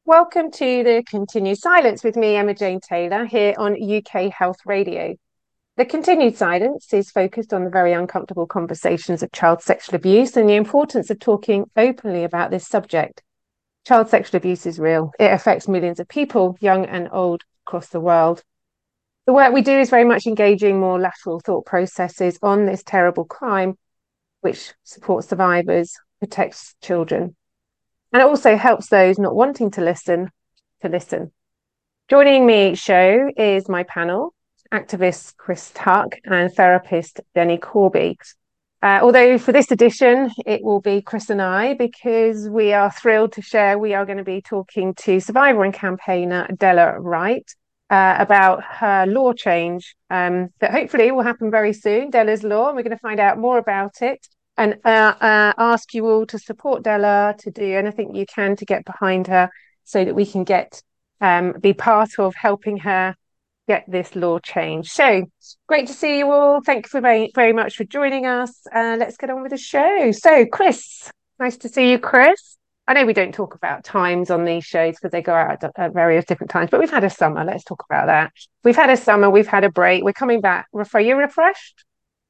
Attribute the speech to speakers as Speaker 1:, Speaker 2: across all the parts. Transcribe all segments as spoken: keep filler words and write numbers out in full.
Speaker 1: Welcome to the Continued Silence with me, Emma Jane Taylor, here on U K Health Radio. The Continued Silence is focused on the very uncomfortable conversations of child sexual abuse and the importance of talking openly about this subject. Child sexual abuse is real. It affects millions of people, young and old, across the world. The work we do is very much engaging more lateral thought processes on this terrible crime, which supports survivors, protects children, and it also helps those not wanting to listen to listen. Joining me each show is my panel, activist Chris Tuck and therapist Denny Corby. Uh, although for this edition, it will be Chris and I, because we are thrilled to share. We are going to be talking to survivor and campaigner Della Wright uh, about her law change um, that hopefully will happen very soon, Della's law, and we're going to find out more about it and uh, uh, ask you all to support Della, to do anything you can to get behind her so that we can get um, be part of helping her get this law changed. So great to see you all. Thank you for very, very much for joining us. Uh, let's get on with the show. So, Chris, nice to see you, Chris. I know we don't talk about times on these shows because they go out at, at various different times, but we've had a summer. Let's talk about that. We've had a summer, we've had a break. We're coming back. Are you refreshed?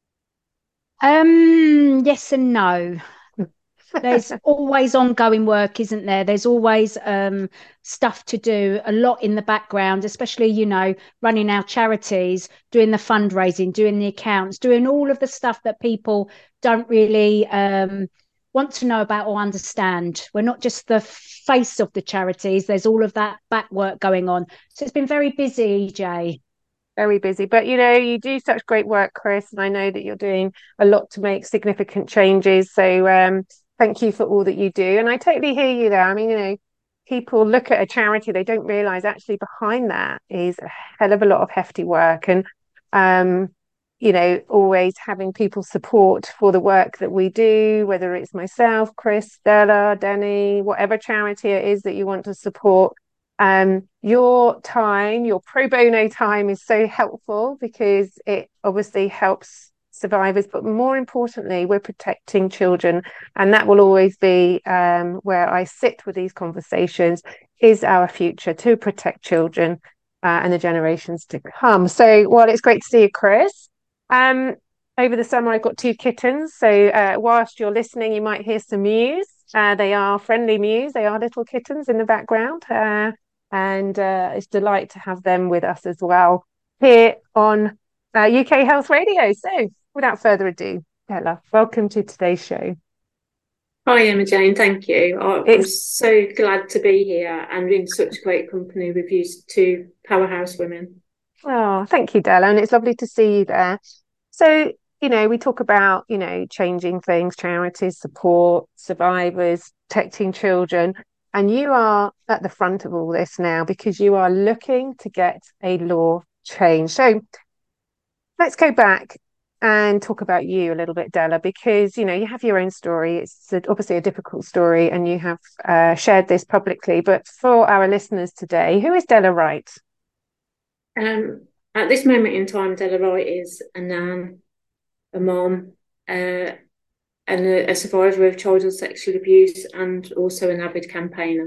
Speaker 2: Um, yes and no. There's always ongoing work, isn't there? There's always um, stuff to do, a lot in the background, especially, you know, running our charities, doing the fundraising, doing the accounts, doing all of the stuff that people don't really um, want to know about or understand. We're not just the face of the charities, there's all of that back work going on. So it's been very busy, E J.
Speaker 1: Very busy, but you know, you do such great work, Chris, and I know that you're doing a lot to make significant changes. So um, thank you for all that you do. And I totally hear you there. I mean, you know, people look at a charity, they don't realize actually behind that is a hell of a lot of hefty work. And um, you know, always having people support for the work that we do, whether it's myself, Chris, Stella, Denny, whatever charity it is that you want to support. Um, your time, your pro bono time is so helpful because it obviously helps survivors, but more importantly, we're protecting children. And that will always be um, where I sit with these conversations is our future to protect children uh, and the generations to come. So, well, it's great to see you, Chris. Um, over the summer, I've got two kittens. So, uh, whilst you're listening, you might hear some mews. Uh, they are friendly mews. They are little kittens in the background. Uh, and uh, it's a delight to have them with us as well here on uh, U K Health Radio. So, without further ado, Ella, welcome to today's show.
Speaker 3: Hi, Emma Jane. Thank you. I, I'm
Speaker 1: It's
Speaker 3: so glad to be here and in such great company with you two powerhouse women.
Speaker 1: oh, thank you, Della, and it's lovely to see you there. So, you know, we talk about, you know, changing things, charities, support, survivors, protecting children. And you are at the front of all this now because you are looking to get a law change. So let's go back and talk about you a little bit, Della, because, you know, you have your own story. It's obviously a difficult story and you have uh, shared this publicly. But for our listeners today, who is Della Wright?
Speaker 3: Um, at this moment in time, Della Wright is a nan, a mom, uh, and a, a survivor of childhood sexual abuse and also an avid campaigner.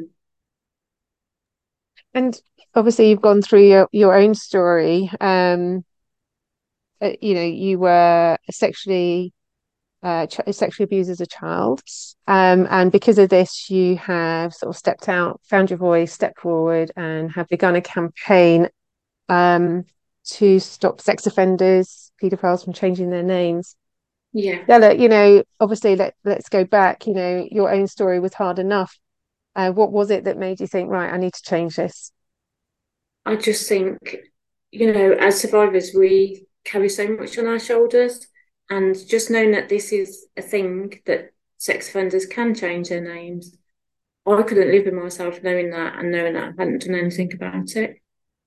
Speaker 1: And obviously you've gone through your, your own story. Um, uh, you know, you were sexually uh, ch- sexually abused as a child. Um, and because of this, you have sort of stepped out, found your voice, stepped forward, and have begun a campaign um, to stop sex offenders, paedophiles from changing their names.
Speaker 3: Yeah.
Speaker 1: Della, you know, obviously, let, let's go back. You know, your own story was hard enough. Uh, what was it that made you think, right, I need to change this?
Speaker 3: I just think, you know, as survivors, we carry so much on our shoulders. And just knowing that this is a thing that sex offenders can change their names, I couldn't live with myself knowing that and knowing that I hadn't done anything about it.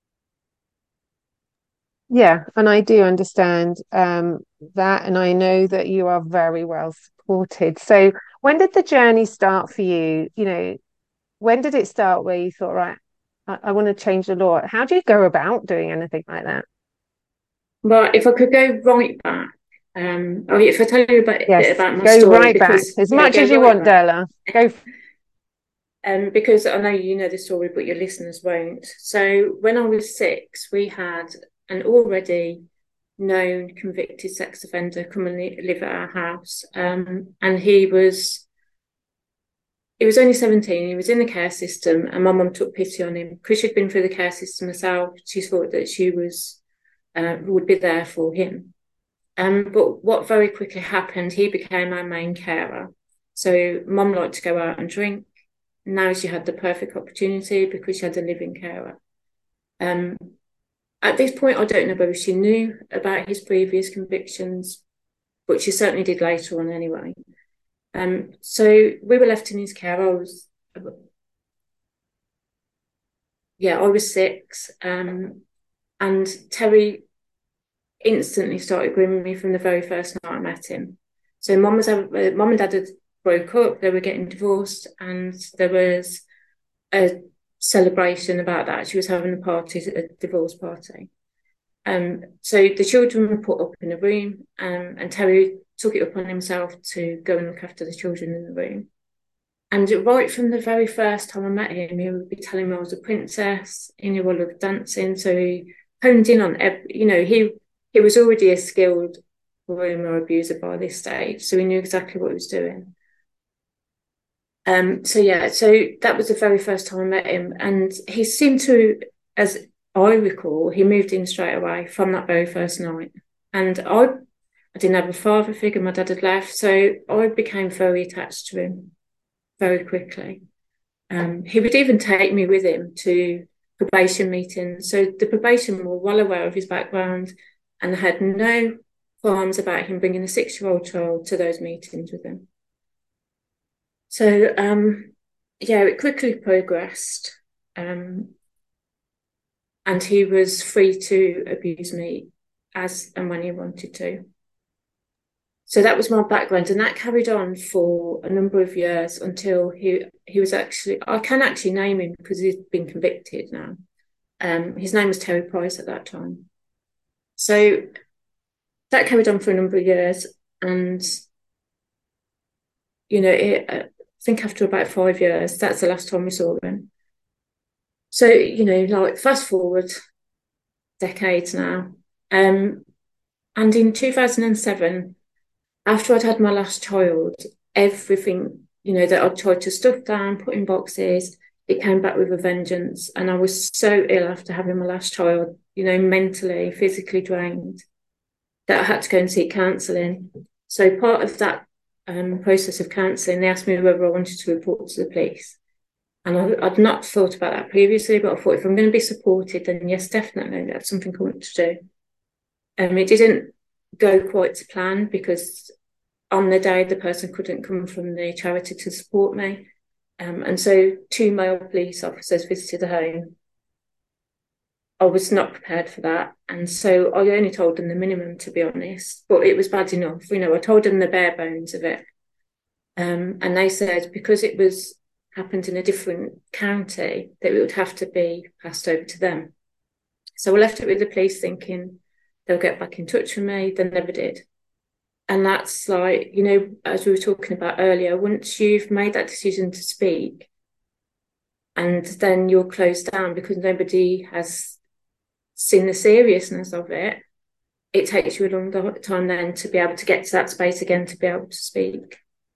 Speaker 1: Yeah, and I do understand um, that, and I know that you are very well supported. So, when did the journey start for you? You know, when did it start where you thought, right, I, I want to change the law? How do you go about doing anything like that?
Speaker 3: But if I could go right back, um, oh, if I tell you a bit,
Speaker 1: Yes,
Speaker 3: bit about my
Speaker 1: go
Speaker 3: story,
Speaker 1: right back
Speaker 3: because
Speaker 1: as
Speaker 3: yeah,
Speaker 1: much
Speaker 3: go
Speaker 1: as you
Speaker 3: right
Speaker 1: want,
Speaker 3: back.
Speaker 1: Della. Go.
Speaker 3: Um, because I know you know the story, but your listeners won't. So when I was six, we had an already known convicted sex offender come and live at our house. Um, and he was he was only seventeen. He was in the care system, and my mum took pity on him because she'd been through the care system herself. She thought that she was uh, would be there for him. Um, but what very quickly happened, he became our main carer. So mum liked to go out and drink. Now she had the perfect opportunity because she had a living carer. Um, at this point, I don't know whether she knew about his previous convictions, but she certainly did later on anyway. Um, so we were left in his care. I was, yeah, I was six, um, and Terry instantly started grooming me from the very first night I met him. So mum was, uh, mum and dad had broke up. They were getting divorced, and there was a celebration about that. She was having a party, a divorce party. Um, so the children were put up in a room, um, and Terry took it upon himself to go and look after the children in the room. And right from the very first time I met him, he would be telling me I was a princess. He knew I loved dancing, so he honed in on every, you know, he he was already a skilled groomer abuser by this stage, so he knew exactly what he was doing. Um, so yeah, so that was the very first time I met him, and he seemed to, as I recall, he moved in straight away from that very first night. And I, I didn't have a father figure. My dad had left, so I became very attached to him very quickly. Um, he would even take me with him to probation meetings. So the probation were well aware of his background and had no qualms about him bringing a six-year-old child to those meetings with him. So, um, yeah, it quickly progressed, um, and he was free to abuse me as and when he wanted to. So that was my background, and that carried on for a number of years until he he was actually, I can actually name him because he's been convicted now. Um, his name was Terry Price at that time. So that carried on for a number of years, and, you know, it, I think after about five years, that's the last time we saw him. So, you know, like fast forward decades now. Um, and in two thousand seven, after I'd had my last child, everything, you know, that I'd tried to stuff down, put in boxes, it came back with a vengeance. And I was so ill after having my last child, you know, mentally, physically drained, that I had to go and seek counselling. So part of that um, process of counselling, they asked me whether I wanted to report to the police. And I, I'd not thought about that previously, but I thought if I'm going to be supported, then yes, definitely, that's something I want to do. Um, it didn't go quite to plan because on the day, the person couldn't come from the charity to support me. Um, and so two male police officers visited the home. I was not prepared for that. And so I only told them the minimum, to be honest, but it was bad enough. You know, I told them the bare bones of it. Um, and they said because it was happened in a different county, that it would have to be passed over to them. So I left it with the police thinking they'll get back in touch with me. They never did. And that's like, you know, as we were talking about earlier, once you've made that decision to speak and then you're closed down because nobody has seen the seriousness of it, it takes you a long time then to be able to get to that space again, to be able to speak.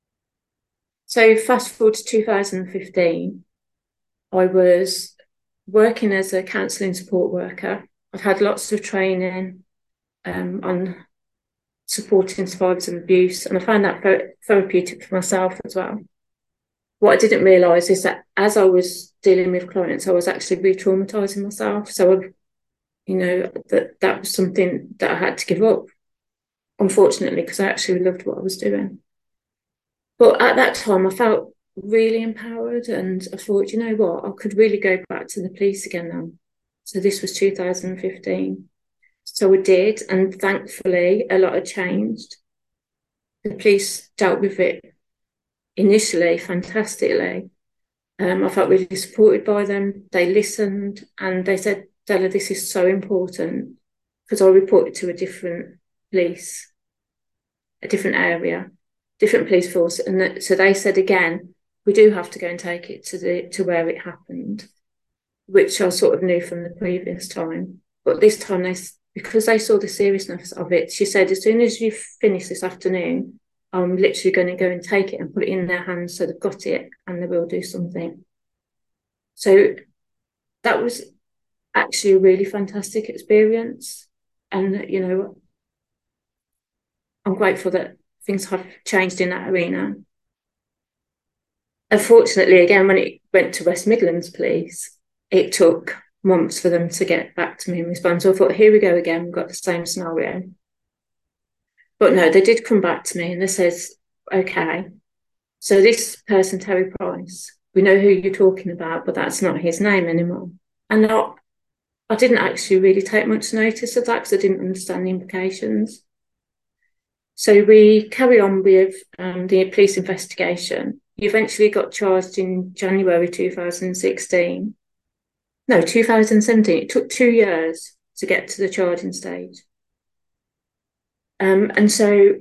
Speaker 3: So fast forward to two thousand fifteen, I was working as a counselling support worker. I've had lots of training um, on supporting survivors of abuse, and I found that therapeutic for myself as well. What I didn't realise is that as I was dealing with clients, I was actually re-traumatising myself. So, I, you know, that that was something that I had to give up, unfortunately, because I actually loved what I was doing. But at that time, I felt really empowered, and I thought, you know what, I could really go back to the police again now. So this was two thousand fifteen. So I did, and thankfully, a lot had changed. The police dealt with it initially fantastically. Um, I felt really supported by them. They listened, and they said, Della, this is so important, because I reported to a different police, a different area, different police force. And that, so they said again, we do have to go and take it to the to where it happened, which I sort of knew from the previous time. But this time, they, because they saw the seriousness of it, she said, as soon as you finish this afternoon, I'm literally going to go and take it and put it in their hands so they've got it and they will do something. So that was actually a really fantastic experience. And, you know, I'm grateful that things have changed in that arena. Unfortunately, again, when it went to West Midlands Police, it took months for them to get back to me and respond. So I thought, here we go again, we've got the same scenario. But no, they did come back to me and they says, okay, so this person, Terry Price, we know who you're talking about, but that's not his name anymore. And not, I didn't actually really take much notice of that because I didn't understand the implications. So we carry on with um, the police investigation. He eventually got charged in January two thousand sixteen. No, two thousand seventeen. It took two years to get to the charging stage. Um, and so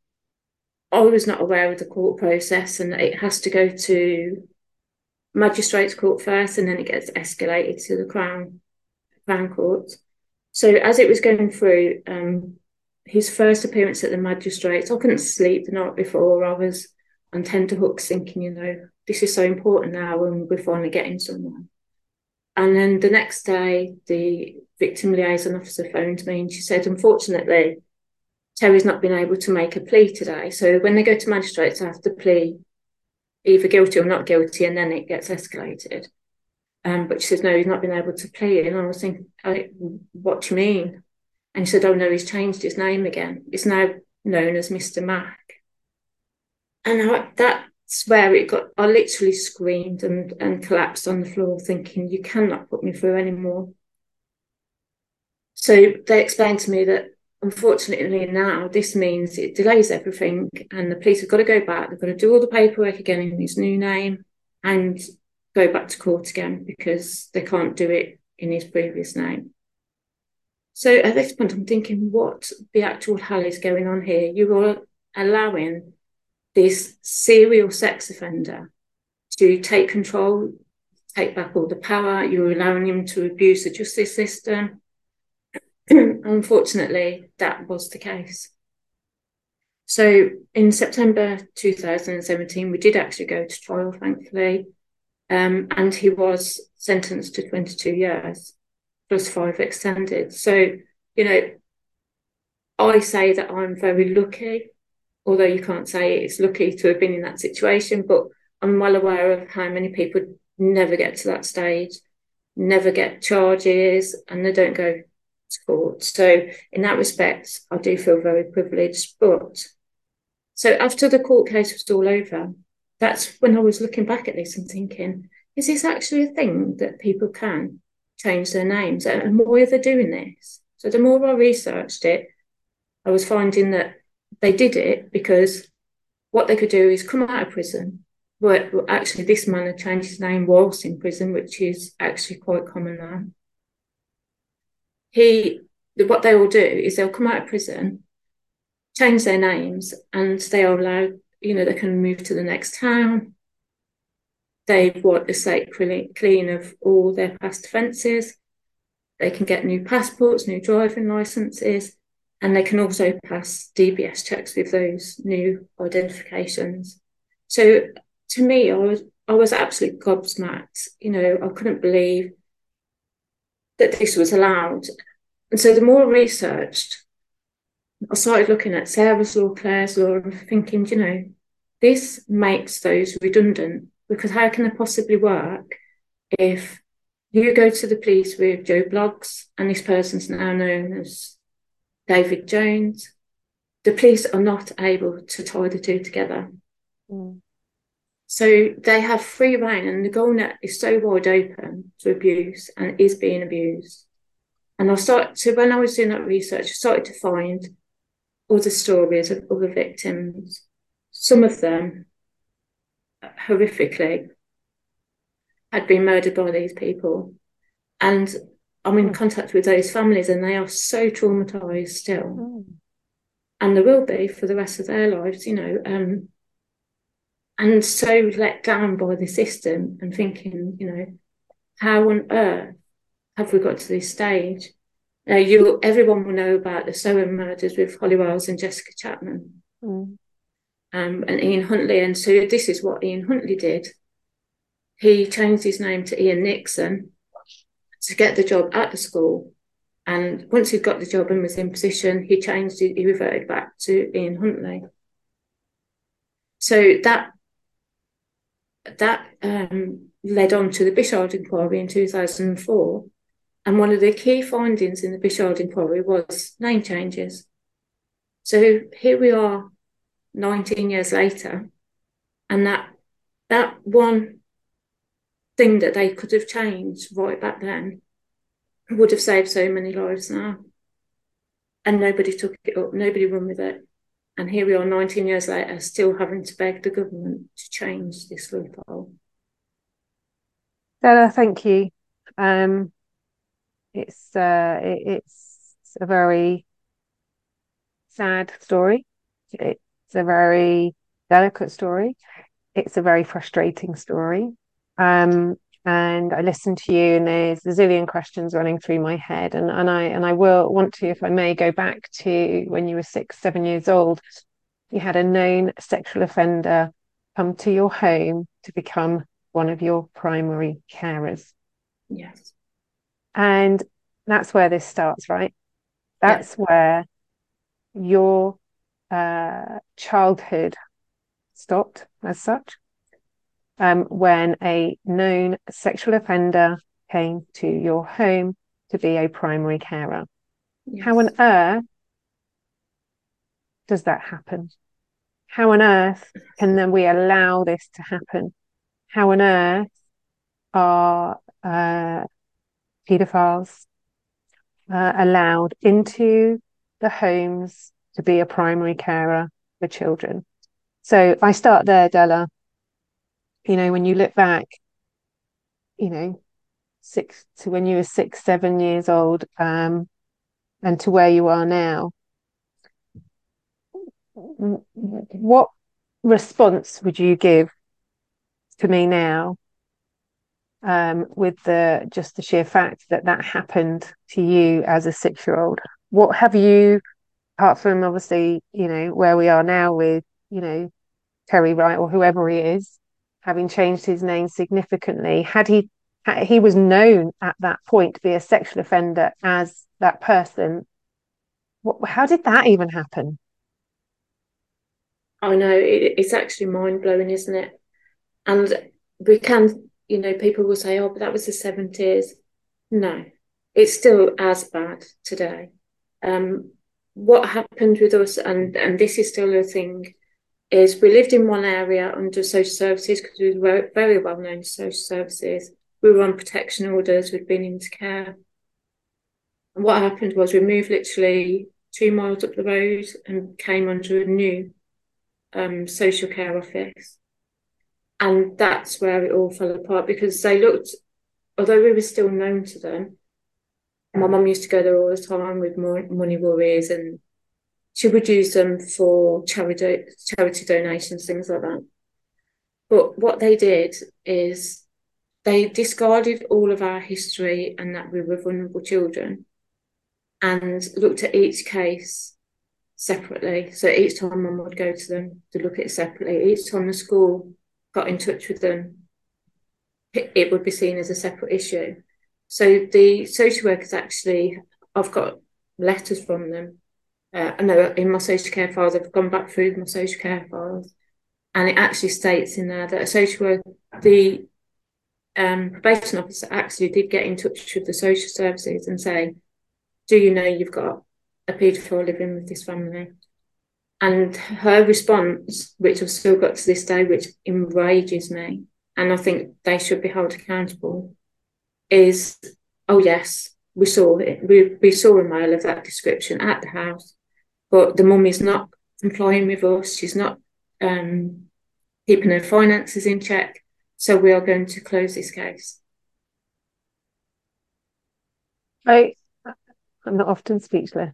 Speaker 3: I was not aware of the court process, and it has to go to Magistrates Court first, and then it gets escalated to the Crown, Crown Court. So as it was going through, um, his first appearance at the Magistrates, I couldn't sleep the night before. I was on tenterhooks thinking, you know, this is so important now and we're finally getting somewhere. And then the next day, the victim liaison officer phoned me and she said, unfortunately, Terry's not been able to make a plea today. So when they go to magistrates, they have to plea either guilty or not guilty, and then it gets escalated. Um, but she says, no, he's not been able to plea. And I was thinking, I, what do you mean? And she said, oh, no, he's changed his name again. It's now known as Mister Mack. And I, that's where it got, I literally screamed and, and collapsed on the floor thinking, you cannot put me through anymore. So they explained to me that, unfortunately now, this means it delays everything and the police have got to go back. They've got to do all the paperwork again in his new name and go back to court again because they can't do it in his previous name. So at this point, I'm thinking, what the actual hell is going on here? You are allowing this serial sex offender to take control, take back all the power. You're allowing him to abuse the justice system. Unfortunately, that was the case. So in September two thousand seventeen, we did actually go to trial, thankfully, um, and he was sentenced to twenty-two years, plus five extended. So, you know, I say that I'm very lucky, although you can't say it's lucky to have been in that situation, but I'm well aware of how many people never get to that stage, never get charges, and they don't go to court. So in that respect, I do feel very privileged. But so after the court case was all over, that's when I was looking back at this and thinking, is this actually a thing that people can change their names? And why are they doing this? So the more I researched it, I was finding that they did it because what they could do is come out of prison. Well, actually, this man had changed his name whilst in prison, which is actually quite common now. He, what they will do is they'll come out of prison, change their names, and they are allowed, you know, they can move to the next town. They've wiped the slate clean of all their past offences. They can get new passports, new driving licences, and they can also pass D B S checks with those new identifications. So to me, I was I was absolutely gobsmacked. You know, I couldn't believe that this was allowed. And so the more I researched, I started looking at Sarah's law, Claire's law, and thinking, you know, this makes those redundant, because how can they possibly work if you go to the police with Joe Bloggs and this person's now known as David Jones? The police are not able to tie the two together. Mm. So they have free rein, and the goal net is so wide open to abuse and is being abused. And I started to, when I was doing that research, I started to find other stories of other victims. Some of them, horrifically, had been murdered by these people. And I'm in contact with those families, and they are so traumatised still. Mm. And they will be for the rest of their lives, you know. Um, and so let down by the system, and thinking, you know, how on earth have we got to this stage? Now, you, everyone will know about the Soham murders with Holly Wells and Jessica Chapman, mm. um, and Ian Huntley. And so this is what Ian Huntley did. He changed his name to Ian Nixon to get the job at the school. And once he got the job and was in position, he changed it, he reverted back to Ian Huntley. So that that um, led on to the Bishard inquiry in two thousand four. And one of the key findings in the Bishard inquiry was name changes. So here we are nineteen years later, and that that one thing that they could have changed right back then would have saved so many lives now. And nobody took it up, nobody run with it. And here we are nineteen years later, still having to beg the government to change this loophole.
Speaker 1: Stella, thank you. Um, it's uh, it, it's a very sad story. It's a very delicate story. It's a very frustrating story. Um, and I listened to you, and there's a zillion questions running through my head. And, and I and I will want to, if I may, go back to when you were six, seven years old. You had a known sexual offender come to your home to become one of your primary carers.
Speaker 3: Yes.
Speaker 1: And that's where this starts, right? That's yeah. where your uh, childhood stopped as such. Um, when a known sexual offender came to your home to be a primary carer. Yes. How on earth does that happen? How on earth can then we allow this to happen? How on earth are uh, paedophiles uh, allowed into the homes to be a primary carer for children? So I start there, Della. You know, when you look back, you know, six to when you were six, seven years old, um, and to where you are now, what response would you give to me now, um, with the just the sheer fact that that happened to you as a six-year-old? What have you, apart from obviously, you know, where we are now with, you know, Terry Wright or whoever he is, having changed his name significantly, had he he was known at that point to be a sexual offender as that person, what, how did that even happen?
Speaker 3: I know, it, it's actually mind-blowing, isn't it? And we can, you know, people will say, oh, but that was the seventies. No, it's still as bad today. Um, what happened with us, and, and this is still a thing, is we lived in one area under social services because we were very well known to social services. We were on protection orders, we'd been into care. And what happened was we moved literally two miles up the road and came under a new um, social care office. And that's where it all fell apart, because they looked, although we were still known to them, my mum used to go there all the time with money worries, and she would use them for charity, charity donations, things like that. But what they did is they discarded all of our history and that we were vulnerable children, and looked at each case separately. So each time mum would go to them to look at it separately. Each time the school got in touch with them, it, it would be seen as a separate issue. So the social workers actually, I've got letters from them. Uh, I know in my social care files, I've gone back through my social care files, and it actually states in there that a social worker, the um, probation officer actually did get in touch with the social services and say, do you know you've got a paedophile living with this family? And her response, which I've still got to this day, which enrages me, and I think they should be held accountable, is, oh yes, we saw it. We, we saw a mail of that description at the house, but the mum is not complying with us. She's not um, keeping her finances in check. So we are going to close this case.
Speaker 1: I, I'm not often speechless.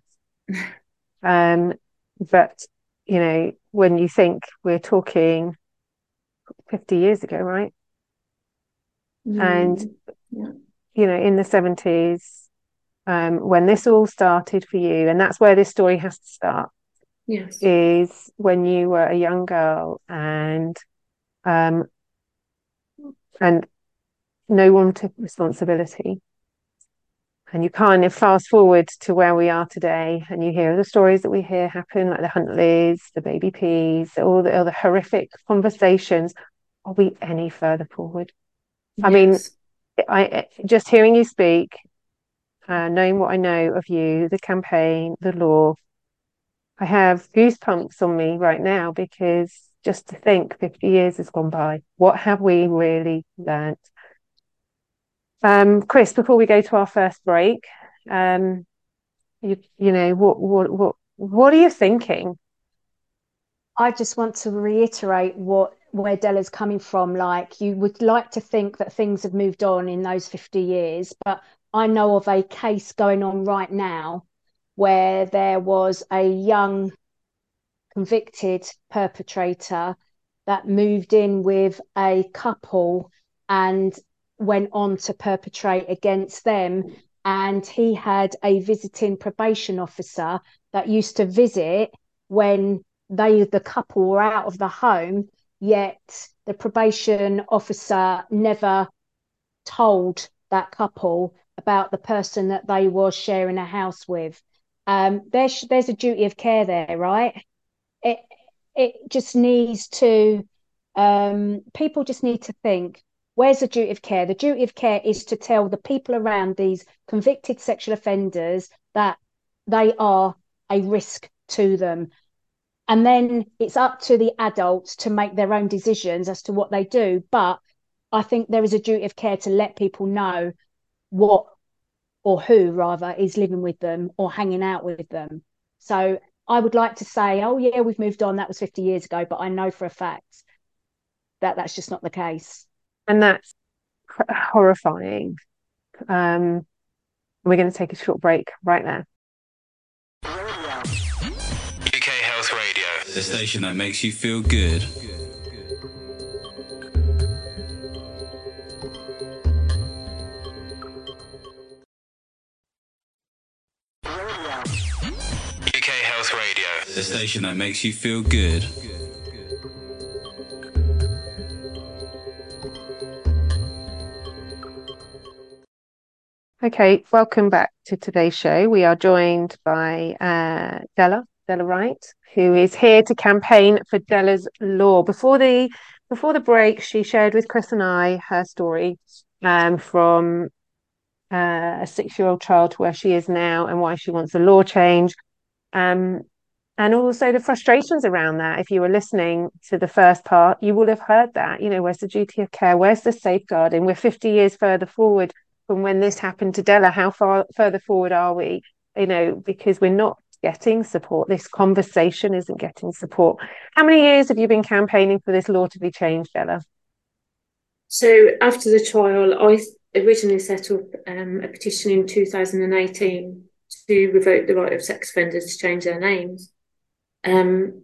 Speaker 1: um, but, you know, when you think we're talking fifty years ago, right?
Speaker 3: Mm.
Speaker 1: And,
Speaker 3: yeah.
Speaker 1: you know, in the seventies, um, when this all started for you, and that's where this story has to start,
Speaker 3: yes,
Speaker 1: is when you were a young girl and um, and no one took responsibility. And you kind of fast forward to where we are today, and you hear the stories that we hear happen, like the Huntleys, the Baby Peas, all the other horrific conversations. Are we any further forward? I mean,
Speaker 3: yes.
Speaker 1: I just hearing you speak, uh, knowing what I know of you, the campaign, the law, I have goosebumps on me right now, because just to think fifty years has gone by. What have we really learnt? Um, Chris, before we go to our first break, um, you, you know, what, what, what, what are you thinking?
Speaker 2: I just want to reiterate what where Della's coming from. Like, you would like to think that things have moved on in those fifty years, but I know of a case going on right now where there was a young convicted perpetrator that moved in with a couple and went on to perpetrate against them. And he had a visiting probation officer that used to visit when they, the couple, were out of the home, yet the probation officer never told that couple about the person that they were sharing a house with. Um, there's there's a duty of care there, right? It it just needs to um, people just need to think, where's the duty of care? The duty of care is to tell the people around these convicted sexual offenders that they are a risk to them. And then it's up to the adults to make their own decisions as to what they do. But I think there is a duty of care to let people know what, or who rather, is living with them or hanging out with them. So I would like to say, oh yeah, we've moved on, that was fifty years ago, but I know for a fact that that's just not the case.
Speaker 1: And that's horrifying. Um, we're going to take a short break right now.
Speaker 4: U K Health Radio, the station that makes you feel good. U K Health Radio, the station that makes you feel good.
Speaker 1: Okay, welcome back to today's show. We are joined by uh, Della, Della Wright, who is here to campaign for Della's Law. Before the before the break, she shared with Chris and I her story um, from uh, a six-year-old child to where she is now, and why she wants a law change, um, and also the frustrations around that. If you were listening to the first part, you will have heard that. You know, where's the duty of care? Where's the safeguarding? We're fifty years further forward from when this happened to Della. How far further forward are we? You know, because we're not getting support. This conversation isn't getting support. How many years have you been campaigning for this law to be changed, Della?
Speaker 3: So after the trial, I originally set up um, a petition in two thousand eighteen to revoke the right of sex offenders to change their names. Um,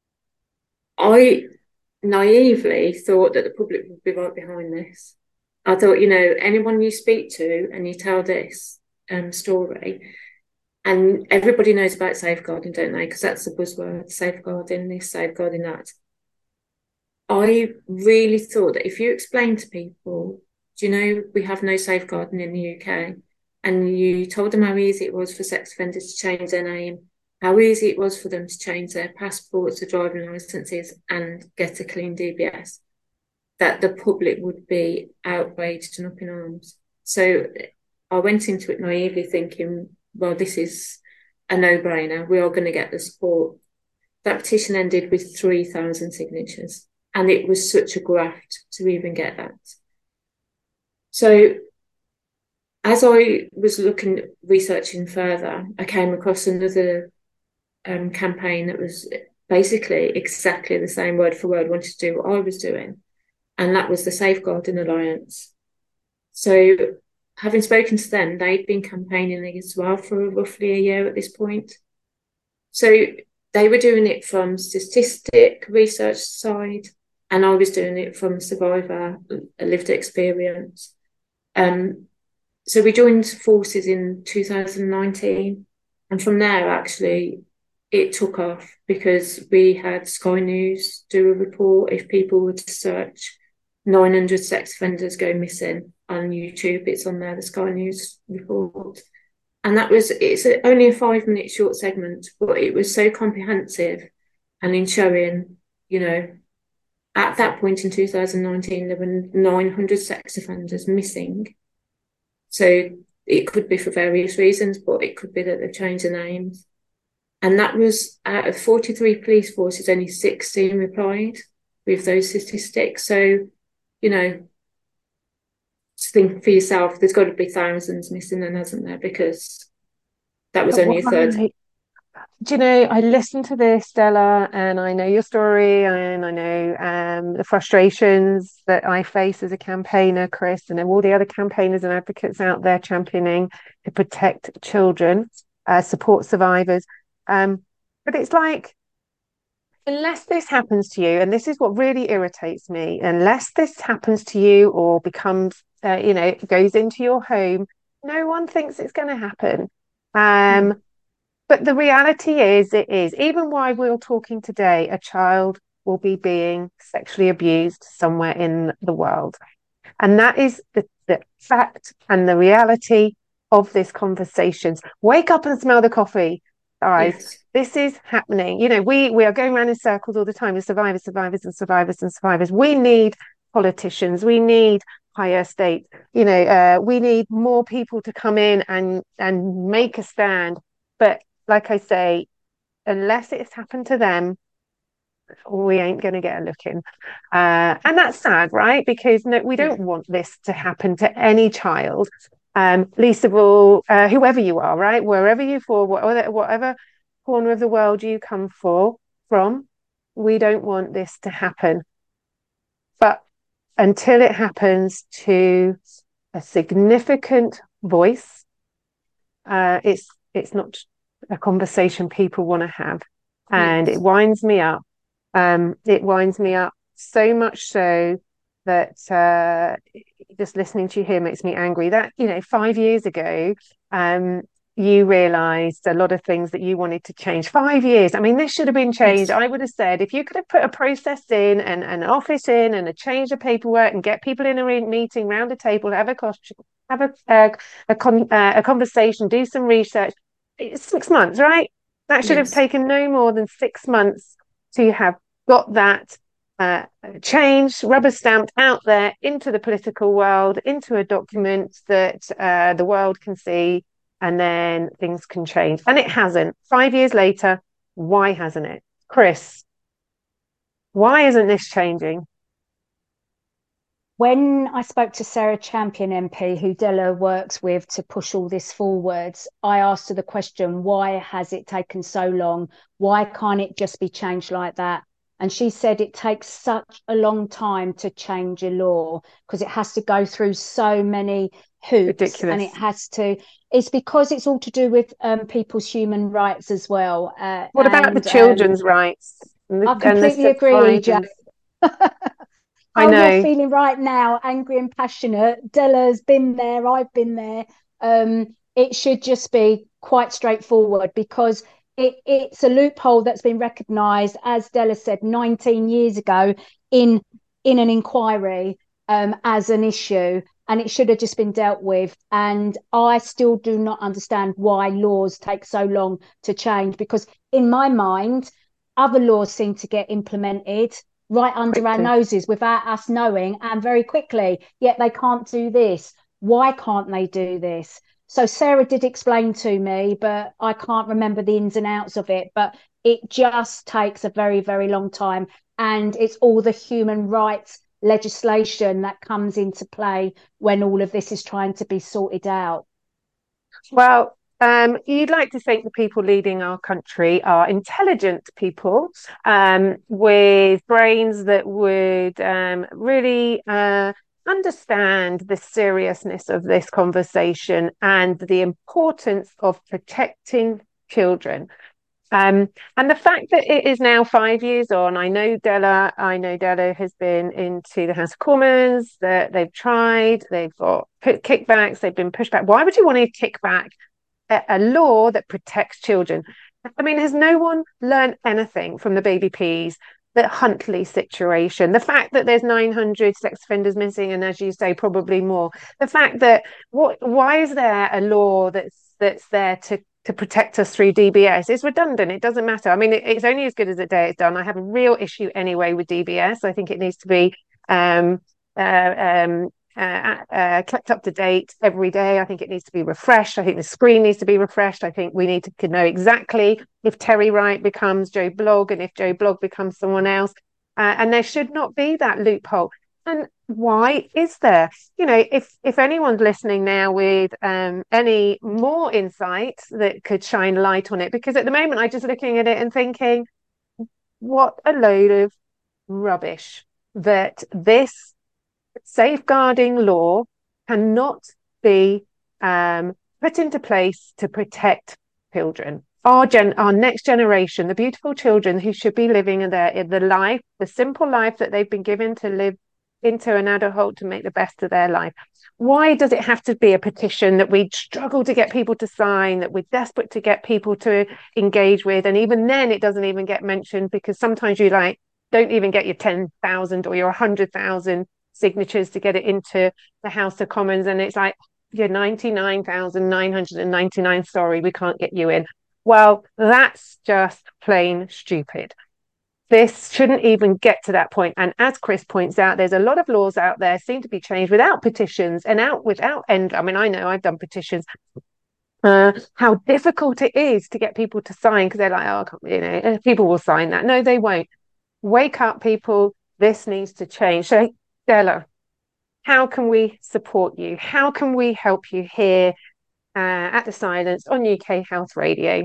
Speaker 3: I naively thought that the public would be right behind this. I thought, you know, anyone you speak to and you tell this um, story, and everybody knows about safeguarding, don't they? Because that's the buzzword, safeguarding this, safeguarding that. I really thought that if you explain to people, do you know, we have no safeguarding in the U K, and you told them how easy it was for sex offenders to change their name, how easy it was for them to change their passports, their driving licences, and get a clean D B S, that the public would be outraged and up in arms. So I went into it naively thinking, well, this is a no-brainer. We are going to get the support. That petition ended with three thousand signatures, and it was such a graft to even get that. So as I was looking, researching further, I came across another um, campaign that was basically exactly the same, word for word, wanted to do what I was doing. And that was the Safeguarding Alliance. So having spoken to them, they'd been campaigning as well for roughly a year at this point. So they were doing it from statistic research side and I was doing it from a survivor, a lived experience. Um, so we joined forces in two thousand nineteen, and from there, actually, it took off because we had Sky News do a report. If people were to search nine hundred sex offenders go missing on YouTube, it's on there, the Sky News report. And that was, it's a, only a five minute short segment, but it was so comprehensive and in showing, you know, at that point in two thousand nineteen, there were nine hundred sex offenders missing. So it could be for various reasons, but it could be that they've changed their names. And that was out of forty-three police forces, only sixteen replied with those statistics. So, you know, think for yourself, there's got to be thousands missing then, hasn't there? Because that was only a third.
Speaker 1: I, do you know, I listened to this, Stella, and I know your story, and I know um, the frustrations that I face as a campaigner, Chris, and all the other campaigners and advocates out there championing to protect children, uh, support survivors. Um, but it's like, unless this happens to you, and this is what really irritates me, unless this happens to you or becomes, uh, you know, goes into your home, no one thinks it's going to happen. Um, mm. But the reality is, it is, even while we're talking today, a child will be being sexually abused somewhere in the world. And that is the, the fact and the reality of this conversation. Wake up and smell the coffee, guys. Yes. This is happening. You know, we, we are going around in circles all the time with survivors, survivors and survivors and survivors. We need politicians. We need higher state. You know, uh, we need more people to come in and, and make a stand. But like I say, unless it's happened to them, we ain't going to get a look in. Uh, and that's sad, right? Because no, we don't want this to happen to any child. Um, least of all, uh, whoever you are, right? Wherever you fall, whatever, whatever corner of the world you come for, from, we don't want this to happen. But until it happens to a significant voice, uh, it's it's not a conversation people want to have. And yes. It winds me up. Um, it winds me up so much so that uh, just listening to you here makes me angry. That, you know, five years ago, um, you realised a lot of things that you wanted to change. Five years. I mean, this should have been changed. Yes. I would have said, if you could have put a process in and, and an office in and a change of paperwork and get people in a meeting round a table, have a cost, have a uh, a, con, uh, a conversation, do some research. It's six months, right? That should yes. have taken no more than six months to have got that uh, change, rubber stamped out there into the political world, into a document that uh, the world can see, and then things can change. And it hasn't. Five years later, why hasn't it? Chris, why isn't this changing?
Speaker 2: When I spoke to Sarah Champion M P, who Della works with to push all this forwards, I asked her the question, why has it taken so long? Why can't it just be changed like that? And she said it takes such a long time to change a law because it has to go through so many hoops.
Speaker 1: Ridiculous.
Speaker 2: And it has to, it's because it's all to do with um, people's human rights as well. Uh,
Speaker 1: what
Speaker 2: and,
Speaker 1: about the children's um, rights?
Speaker 2: The, I completely agree, Jack.
Speaker 1: I know.
Speaker 2: How you're feeling right now, angry and passionate. Della's been there, I've been there. Um, it should just be quite straightforward because it, it's a loophole that's been recognised, as Della said, nineteen years ago in in an inquiry um, as an issue, and it should have just been dealt with. And I still do not understand why laws take so long to change, because in my mind, other laws seem to get implemented right under quickly. Our noses without us knowing, and very quickly, yet they can't do this. Why can't they do this? So Sarah did explain to me, but I can't remember the ins and outs of it, but it just takes a very, very long time. And it's all the human rights legislation that comes into play when all of this is trying to be sorted out.
Speaker 1: Well, Um, you'd like to think the people leading our country are intelligent people um, with brains that would um, really uh, understand the seriousness of this conversation and the importance of protecting children. Um, and the fact that it is now five years on, I know Della, I know Della has been into the House of Commons, that they've tried, they've got put kickbacks, they've been pushed back. Why would you want to kick back a, a law that protects children? I mean, has no one learned anything from the baby peas, the Huntley situation, the fact that there's nine hundred sex offenders missing, and as you say, probably more, the fact that what why is there a law that's that's there to to protect us through D B S? It's redundant. It doesn't matter. I mean, it, it's only as good as the day it's done. I have a real issue anyway with D B S. I think it needs to be um, uh, um, uh, uh, kept up to date every day. I think it needs to be refreshed. I think the screen needs to be refreshed. I think we need to know exactly if Terry Wright becomes Joe Blogg and if Joe Blogg becomes someone else. Uh, and there should not be that loophole. And why is there? You know, if if anyone's listening now with um, any more insights that could shine light on it, because at the moment I'm just looking at it and thinking, what a load of rubbish that this safeguarding law cannot be um, put into place to protect children. Our gen, our next generation, the beautiful children who should be living their the life, the simple life that they've been given to live into an adulthood to make the best of their life. Why does it have to be a petition that we struggle to get people to sign, that we're desperate to get people to engage with? And even then it doesn't even get mentioned, because sometimes you like don't even get your ten thousand or your one hundred thousand signatures to get it into the House of Commons. And it's like, you're ninety-nine thousand nine hundred ninety-nine, sorry, we can't get you in. Well, that's just plain stupid. This shouldn't even get to that point. And as Chris points out, there's a lot of laws out there seem to be changed without petitions and out without end. I mean, I know I've done petitions. Uh, how difficult it is to get people to sign, because they're like, oh, you know, people will sign that. No, they won't. Wake up, people. This needs to change. So, Della, how can we support you? How can we help you here uh, at The Silence on U K Health Radio?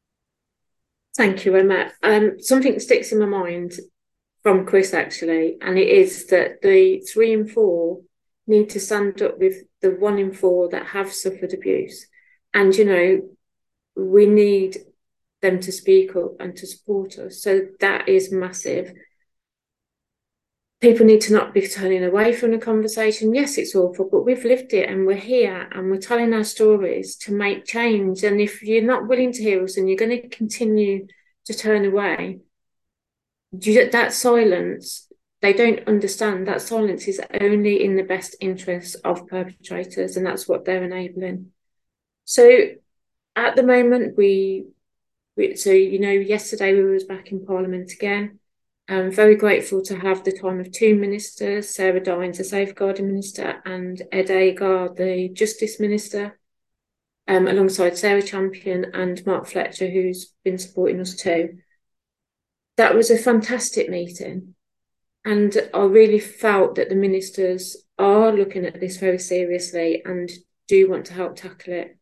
Speaker 3: Thank you, Emma. Um, something sticks in my mind from Chris, actually, and it is that the three in four need to stand up with the one in four that have suffered abuse. And, you know, we need them to speak up and to support us. So that is massive. People need to not be turning away from the conversation. Yes, it's awful, but we've lived it and we're here and we're telling our stories to make change. And if you're not willing to hear us and you're going to continue to turn away, you, that silence, they don't understand that silence is only in the best interest of perpetrators, and that's what they're enabling. So at the moment, we, we so, you know, yesterday we was back in Parliament again. I'm very grateful to have the time of two ministers, Sarah Dines, the Safeguarding Minister, and Ed Agar, the Justice Minister, um, alongside Sarah Champion and Mark Fletcher, who's been supporting us too. That was a fantastic meeting. And I really felt that the ministers are looking at this very seriously and do want to help tackle it.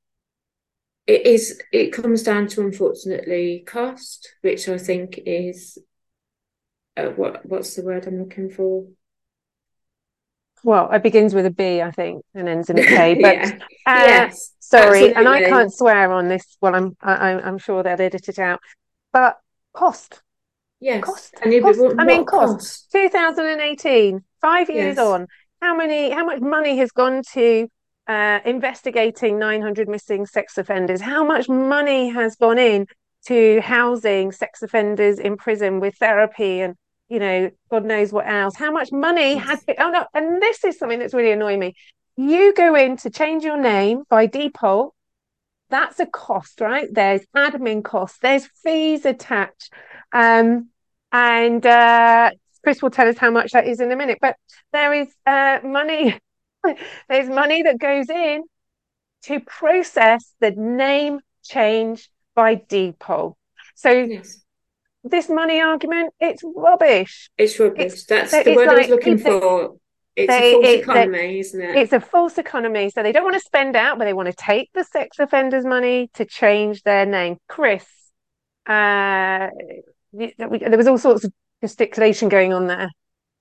Speaker 3: It is, it comes down to, unfortunately, cost, which I think is Uh, what what's the word I'm looking for?
Speaker 1: Well, it begins with a B, I think, and ends in a K. But
Speaker 3: yeah.
Speaker 1: uh,
Speaker 3: yes,
Speaker 1: sorry, and I
Speaker 3: absolutely.
Speaker 1: can't swear on this. Well, I'm I, I'm sure they'll edit it out. But cost,
Speaker 3: Yes,
Speaker 1: cost,
Speaker 3: and if
Speaker 1: cost.
Speaker 3: it, what
Speaker 1: I mean, cost.
Speaker 3: cost?
Speaker 1: two thousand eighteen, five years
Speaker 3: Yes.
Speaker 1: on. How many? How much money has gone to uh, investigating nine hundred missing sex offenders? How much money has gone in to housing sex offenders in prison with therapy and, you know, God knows what else? How much money
Speaker 3: Yes.
Speaker 1: has been, oh no, and this is something that's really annoying me. You go in to change your name by default. That's a cost, right? There's admin costs, there's fees attached. Um, and uh, Chris will tell us how much that is in a minute. But there is uh, money, there's money that goes in to process the name change by default. So
Speaker 3: Yes.
Speaker 1: this money argument, it's rubbish.
Speaker 3: It's rubbish.
Speaker 1: It's,
Speaker 3: That's
Speaker 1: it's
Speaker 3: the word
Speaker 1: like,
Speaker 3: I was looking
Speaker 1: they,
Speaker 3: for. It's
Speaker 1: they,
Speaker 3: a false
Speaker 1: it,
Speaker 3: economy,
Speaker 1: they,
Speaker 3: isn't it?
Speaker 1: It's a false economy. So they don't want to spend out, but they want to take the sex offenders' money to change their name. Chris, uh, there was all sorts of gesticulation going on there.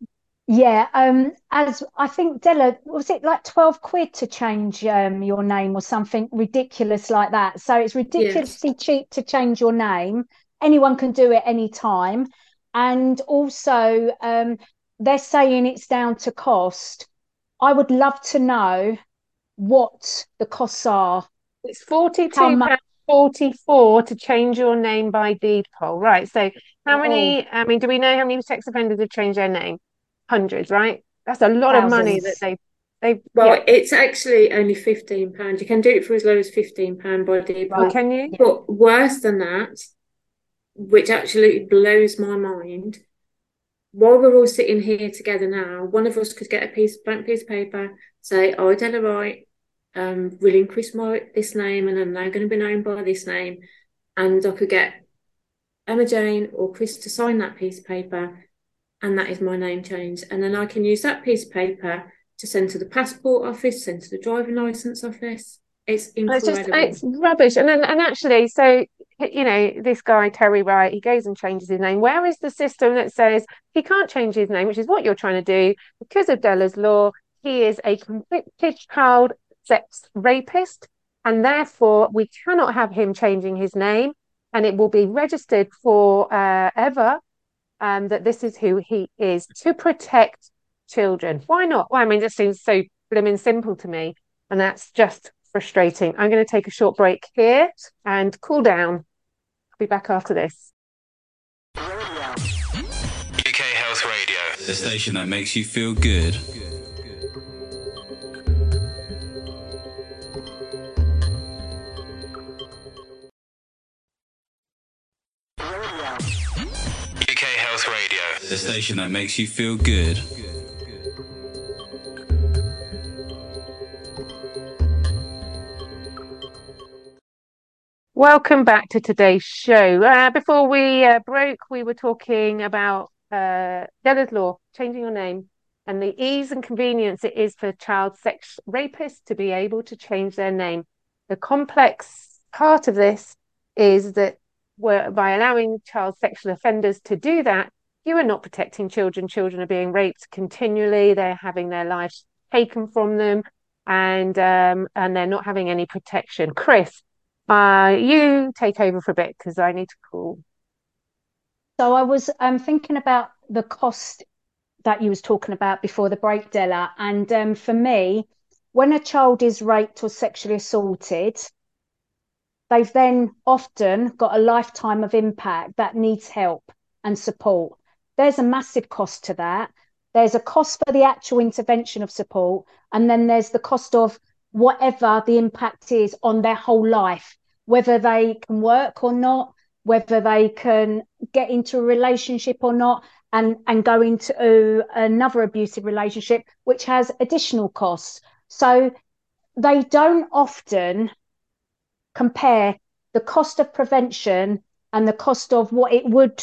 Speaker 2: Yeah, um, as I think Della, was it like twelve quid to change um your name or something ridiculous like that? So it's
Speaker 3: Yes.
Speaker 2: ridiculously cheap to change your name. Anyone can do it anytime. And also, um, they're saying it's down to cost. I would love to know what the costs are,
Speaker 1: It's
Speaker 2: how
Speaker 1: forty-two
Speaker 2: much.
Speaker 1: pounds forty-four to change your name by deed poll. Right. So how
Speaker 2: Oh,
Speaker 1: many, I mean, do we know how many sex offenders have changed their name? Hundreds, right? That's a lot of money that
Speaker 2: thousands.
Speaker 1: they they yeah.
Speaker 3: Well, it's actually only fifteen pounds. You can do it for as low as fifteen pounds by
Speaker 1: Oh,
Speaker 3: default.
Speaker 1: can you?
Speaker 2: Yeah.
Speaker 3: But worse than that, which absolutely blows my mind, while we're all sitting here together now, one of us could get a piece, blank piece of paper, say, "I, Della Wright, um, relinquish my this name, and I'm now going to be known by this name," and I could get Emma Jane or Chris to sign that piece of paper, and that is my name change, and then I can use that piece of paper to send to the passport office, send to the driving license office. It's
Speaker 1: It's just
Speaker 3: incredible.
Speaker 1: it's rubbish. And then and actually, so you know, this guy Terry Wright, he goes and changes his name. Where is the system that says he can't change his name, which is what you're trying to do because of Della's law? He is a convicted child sex rapist, and therefore we cannot have him changing his name, and it will be registered for uh, ever. Um, that this is who he is to protect children. Why not? Well, I mean, it just seems so blooming simple to me, and that's just frustrating. I'm going to take a short break here and cool down. I'll be back after this.
Speaker 4: U K Health Radio, the station that makes you feel good. U K Health Radio, the station that makes you feel good.
Speaker 1: Welcome back to today's show. Uh, before we uh, broke, we were talking about uh, Della's law, changing your name, and the ease and convenience it is for child sex rapists to be able to change their name. The complex part of this is that we're, by allowing child sexual offenders to do that, you are not protecting children. Children are being raped continually. They're having their lives taken from them, and um, and they're not having any protection. Chris, uh, you take over for a bit because I need to call.
Speaker 2: So I was um thinking about the cost that you was talking about before the break, Della. And um, for me, when a child is raped or sexually assaulted, they've then often got a lifetime of impact that needs help and support. There's a massive cost to that. There's a cost for the actual intervention of support, and then there's the cost of whatever the impact is on their whole life, whether they can work or not, whether they can get into a relationship or not, and, and go into another abusive relationship, which has additional costs. So they don't often compare the cost of prevention and the cost of what it would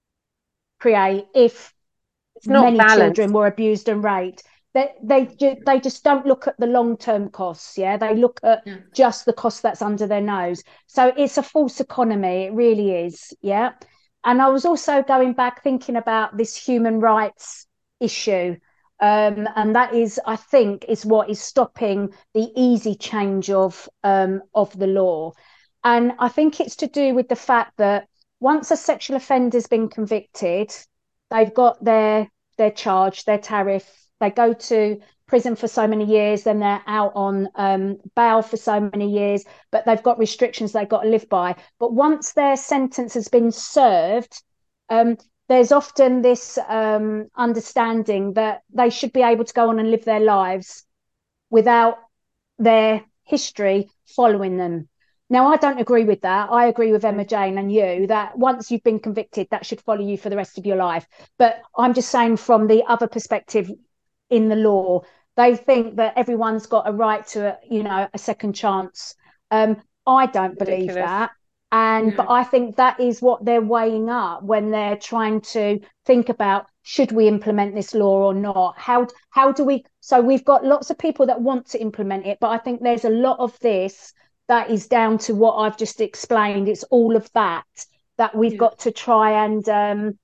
Speaker 2: create if
Speaker 1: It's not
Speaker 2: many
Speaker 1: balanced.
Speaker 2: children were abused and raped. They they they just don't look at the long term costs. Yeah, they look at
Speaker 3: Yeah.
Speaker 2: just the cost that's under their nose. So it's a false economy. It really is. Yeah. And I was also going back thinking about this human rights issue. Um, and that is, I think, is what is stopping the easy change of um, of the law. And I think it's to do with the fact that once a sexual offender's been convicted, they've got their their charge, their tariff. They go to prison for so many years, then they're out on um, bail for so many years, but they've got restrictions they've got to live by. But once their sentence has been served, um, there's often this um, understanding that they should be able to go on and live their lives without their history following them. Now, I don't agree with that. I agree with Emma Jane and you that once you've been convicted, that should follow you for the rest of your life. But I'm just saying from the other perspective in the law, they think that everyone's got a right to, you know, a second chance. Um, I don't believe
Speaker 1: Ridiculous.
Speaker 2: that. And
Speaker 3: No.
Speaker 2: but I think that is what they're weighing up when they're trying to think about, should we implement this law or not? How how do we? So we've got lots of people that want to implement it, but I think there's a lot of this that is down to what I've just explained. It's all of that that we've
Speaker 3: Yeah.
Speaker 2: got to try and um,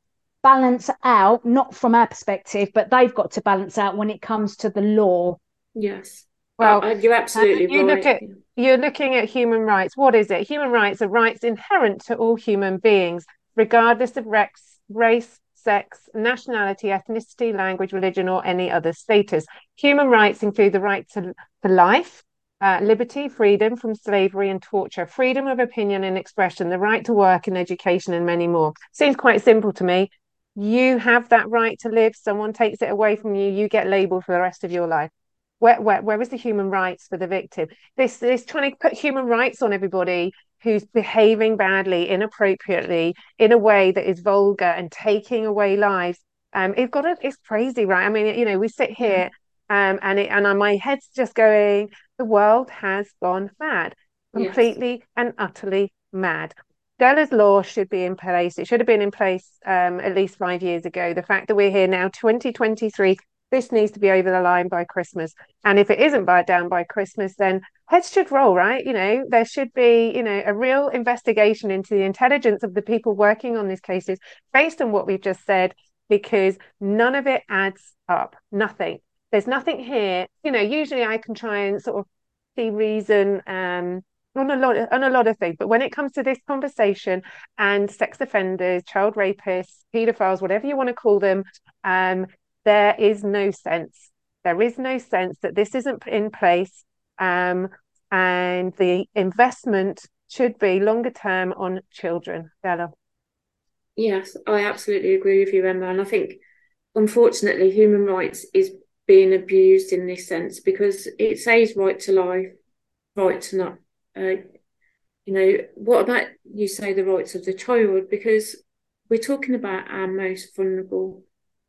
Speaker 2: balance out, not from our perspective, but they've got to balance out when it comes to the law.
Speaker 3: Yes.
Speaker 1: Well,
Speaker 3: uh, you're absolutely
Speaker 1: you
Speaker 3: right.
Speaker 1: look at you're looking at human rights. What is it? Human rights are rights inherent to all human beings, regardless of race, race, sex, nationality, ethnicity, language, religion, or any other status. Human rights include the right to, to life, uh, liberty, freedom from slavery and torture, freedom of opinion and expression, the right to work and education, and many more. Seems quite simple to me. You have that right to live. Someone takes it away from you, you get labeled for the rest of your life. Where, where, where is the human rights for the victim? This this trying to put human rights on everybody who's behaving badly, inappropriately, in a way that is vulgar and taking away lives. Um, it's got a, it's crazy, right? I mean, you know, we sit here, um, and it, and my head's just going, the world has gone mad, completely yes. and utterly mad. Della's law should be in place. It should have been in place um, at least five years ago. The fact that we're here now, twenty twenty-three. This needs to be over the line by Christmas. And if it isn't by down by Christmas, then heads should roll, right? You know, there should be, you know, a real investigation into the intelligence of the people working on these cases based on what we've just said, because none of it adds up. Nothing. There's nothing here. You know, usually I can try and sort of see reason um, on a lot of, on a lot of things. But when it comes to this conversation and sex offenders, child rapists, paedophiles, whatever you want to call them, um, there is no sense. There is no sense that this isn't in place, um, and the investment should be longer term on children. Della.
Speaker 3: Yes, I absolutely agree with you, Emma. And I think, unfortunately, human rights is being abused in this sense, because it says right to life, right to not. Uh, you know, what about you say the rights of the child? Because we're talking about our most vulnerable.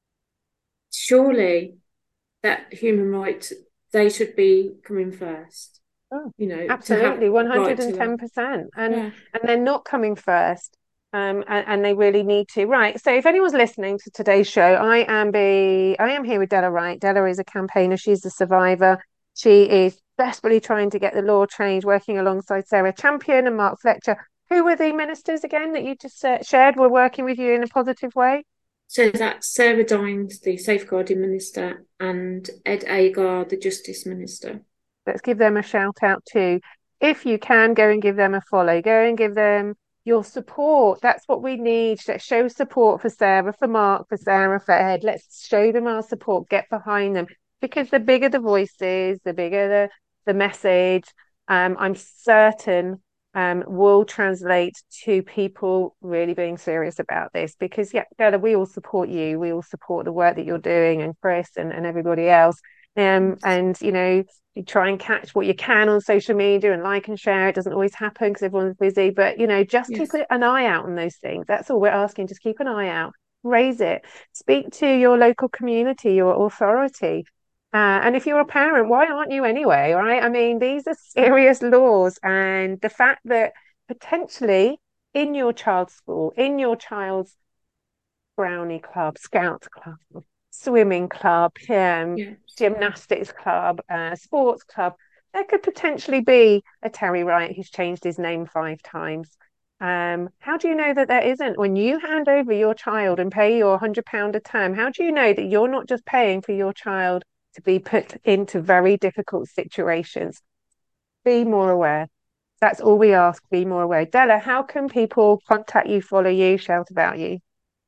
Speaker 3: Surely that human rights, they should be coming first.
Speaker 1: Oh,
Speaker 3: you know,
Speaker 1: absolutely, one hundred ten percent. And yeah. and they're not coming first. Um, and, and they really need to. Right. So if anyone's listening to today's show, I am be I am here with Della Wright. Della is a campaigner. She's a survivor. She is desperately trying to get the law changed, working alongside Sarah Champion and Mark Fletcher. Who were the ministers again that you just uh, shared were working with you in a positive way?
Speaker 3: So that's Sarah Dines, the Safeguarding Minister, and Ed Agar, the Justice Minister.
Speaker 1: Let's give them a shout out too. If you can, go and give them a follow. Go and give them your support. That's what we need. Let's show support for Sarah, for Mark, for Sarah, for Ed. Let's show them our support. Get behind them. Because the bigger the voices, the bigger the, the message, um, I'm certain um, will translate to people really being serious about this. Because, yeah, Bella, we all support you. We all support the work that you're doing, and Chris and, and everybody else. Um, and, you know, you try and catch what you can on social media and like and share. It doesn't always happen because everyone's busy. But, you know, just yes. keep an eye out on those things. That's all we're asking. Just keep an eye out. Raise it. Speak to your local community, your authority. Uh, and if you're a parent, why aren't you anyway, right? I mean, these are serious laws. And the fact that potentially in your child's school, in your child's brownie club, scout club, swimming club, um, yes. gymnastics club, uh, sports club, there could potentially be a Terry Wright who's changed his name five times. Um, how do you know that there isn't? When you hand over your child and pay your one hundred pounds a term, how do you know that you're not just paying for your child to be put into very difficult situations? Be more aware. That's all we ask. Be more aware. Della, how can people contact you, follow you, shout about you?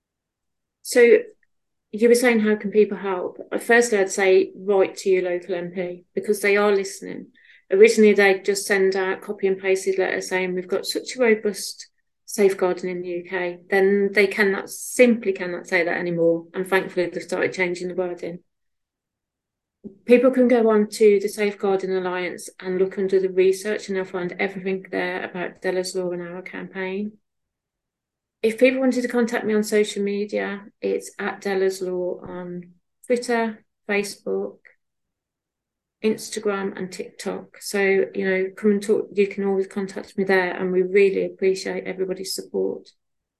Speaker 3: So you were saying, how can people help? Firstly, I'd say write to your local M P, because they are listening. Originally, they'd just send out copy and pasted letters saying we've got such a robust safeguarding in the U K. Then they cannot simply cannot say that anymore. And thankfully, they've started changing the wording. People can go on to the Safeguarding Alliance and look under the research, and they'll find everything there about Della's Law and our campaign. If people wanted to contact me on social media, it's at Della's Law on Twitter, Facebook, Instagram, and TikTok. So, you know, come and talk. You can always contact me there, and we really appreciate everybody's support.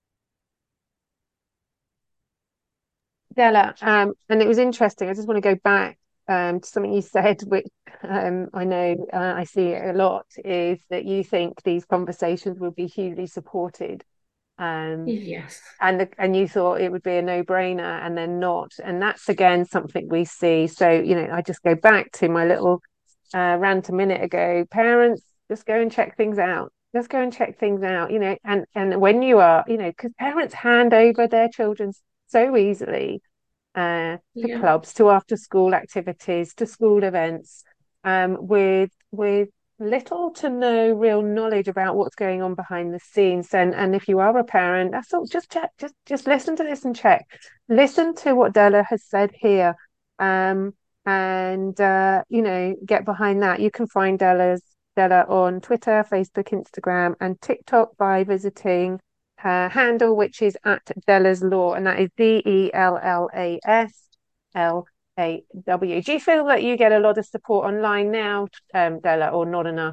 Speaker 1: Della, um, and it was interesting. I just want to go back um, to something you said, which um, I know uh, I see it a lot, is that you think these conversations will be hugely supported. Um,
Speaker 3: Yes.
Speaker 1: and the, and you thought it would be a no-brainer, and then not. And that's again something we see. So, you know, I just go back to my little uh, rant a minute ago. Parents, just go and check things out. Just go and check things out, you know, and and when you are, you know, because parents hand over their children so easily uh, to
Speaker 3: Yeah.
Speaker 1: clubs, to after school activities, to school events, um, with with little to no real knowledge about what's going on behind the scenes. And and if you are a parent, that's all. Just check, just just listen to this and check. Listen to what Della has said here, um, and uh, you know, get behind that. You can find Della's Della on Twitter, Facebook, Instagram, and TikTok by visiting her handle, which is at Della's Law, and that is D E L L A S L A W. Do you feel that you get a lot of support online now, um, Della, or not enough?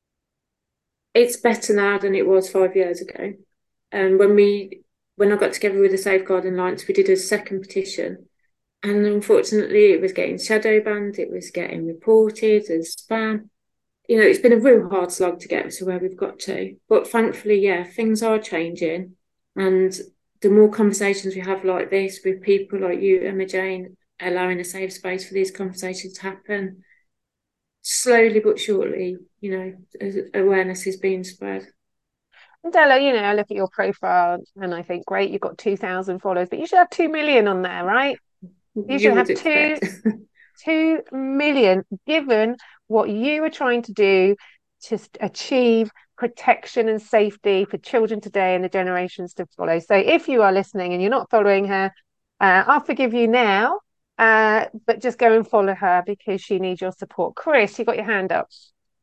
Speaker 3: It's better now than it was five years ago. And um, when we when I got together with the Safeguarding Alliance, we did a second petition. And unfortunately, it was getting shadow banned, it was getting reported as spam. You know, it's been a real hard slog to get to where we've got to. But thankfully, yeah, things are changing. And the more conversations we have like this with people like you, Emma Jane, allowing a safe space for these conversations to happen, slowly but surely, you know, awareness is being spread.
Speaker 1: Della, you know, I look at your profile and I think, great, you've got two thousand followers, but you should have two million on there, right? You, you should have two, two million, given what you are trying to do to achieve protection and safety for children today and the generations to follow. So if you are listening and you're not following her, uh, I'll forgive you now, uh, but just go and follow her because she needs your support. Chris, you got your hand up.